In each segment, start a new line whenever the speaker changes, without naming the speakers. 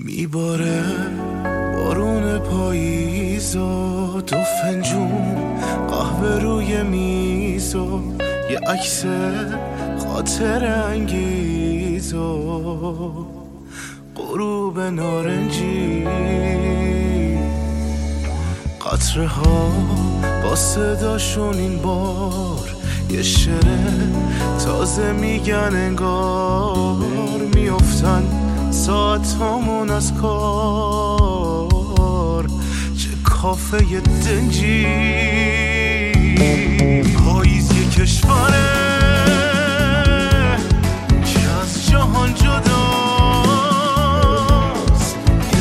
میباره بارون پاییز و دو فنجون قهوه روی میز و یه عکس خاطر انگیز و غروب نارنجی، قطره ها با صداشون این بار یه شعر تازه میگن انگار، میافتن ساعت همون از کار، چه کافه دنجی. پاییز یه کشوره که از جهان جداست، یه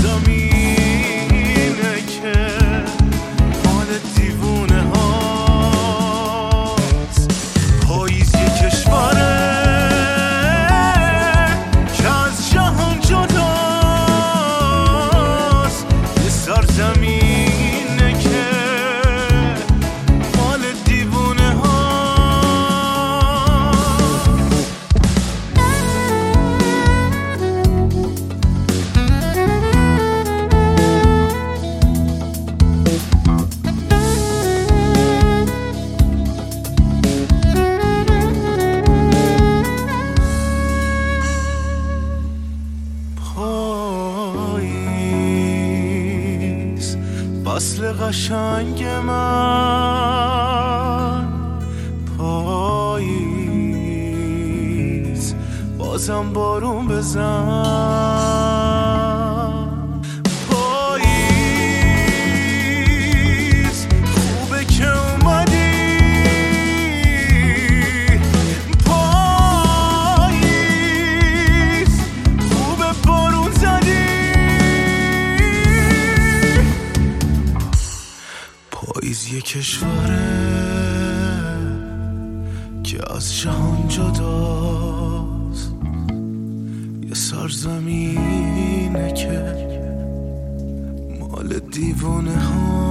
سرزمینه که مال دیوونه هاست. پاییز یه کشوره زمینه که مال دیوونه ها. فصل قشنگ من پاییز، بازم بارون بزن. پاییز خوبه که اومدی، پاییز خوبه بارون زدی. پاییز یه کشوره که از جهان جداست، یه سرزمینه که مال دیوونه ها.